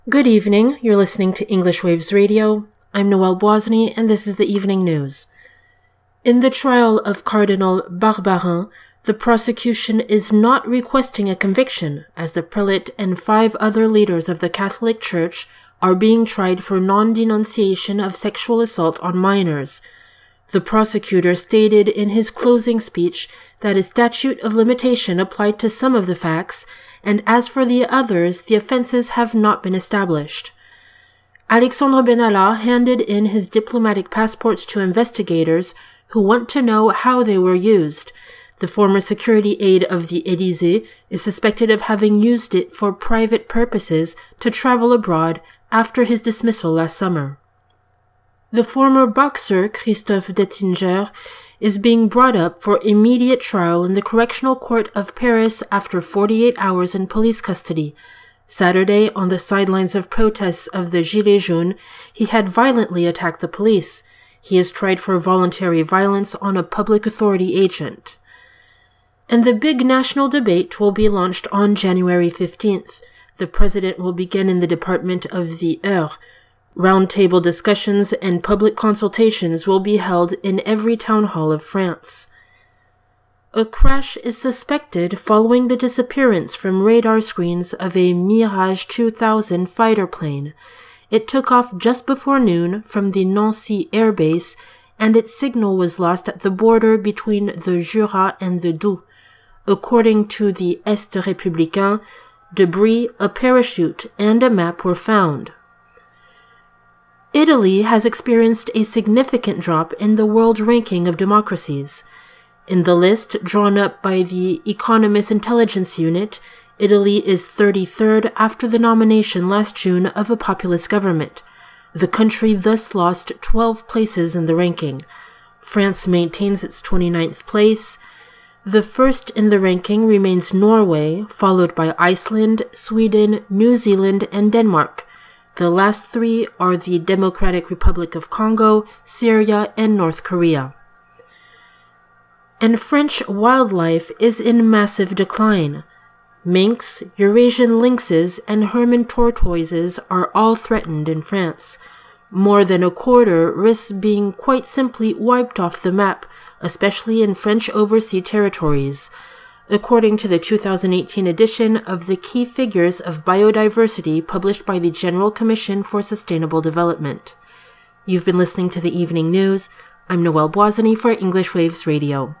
Good evening, you're listening to English Waves Radio. I'm Noelle Boisny, and this is the evening news. In the trial of Cardinal Barbarin, the prosecution is not requesting a conviction, as the prelate and 5 other leaders of the Catholic Church are being tried for non-denunciation of sexual assault on minors. The prosecutor stated in his closing speech that a statute of limitation applied to some of the facts, and as for the others, the offenses have not been established. Alexandre Benalla handed in his diplomatic passports to investigators who want to know how they were used. The former security aide of the Élysée is suspected of having used it for private purposes to travel abroad after his dismissal last summer. The former boxer Christophe Dettinger is being brought up for immediate trial in the Correctional Court of Paris after 48 hours in police custody. Saturday, on the sidelines of protests of the Gilets jaunes, he had violently attacked the police. He is tried for voluntary violence on a public authority agent. And the big national debate will be launched on January 15th. The president will begin in the department of the Eure. Roundtable discussions and public consultations will be held in every town hall of France. A crash is suspected following the disappearance from radar screens of a Mirage 2000 fighter plane. It took off just before noon from the Nancy Air Base, and its signal was lost at the border between the Jura and the Doubs. According to the Est Républicain, debris, a parachute, and a map were found. Italy has experienced a significant drop in the world ranking of democracies. In the list drawn up by the Economist Intelligence Unit, Italy is 33rd after the nomination last June of a populist government. The country thus lost 12 places in the ranking. France maintains its 29th place. The first in the ranking remains Norway, followed by Iceland, Sweden, New Zealand, and Denmark. The last 3 are the Democratic Republic of Congo, Syria, and North Korea. And French wildlife is in massive decline. Minks, Eurasian lynxes, and Hermann tortoises are all threatened in France. More than a quarter risks being quite simply wiped off the map, especially in French overseas territories, according to the 2018 edition of the Key Figures of Biodiversity published by the General Commission for Sustainable Development. You've been listening to the Evening News. I'm Noelle Boisny for English Waves Radio.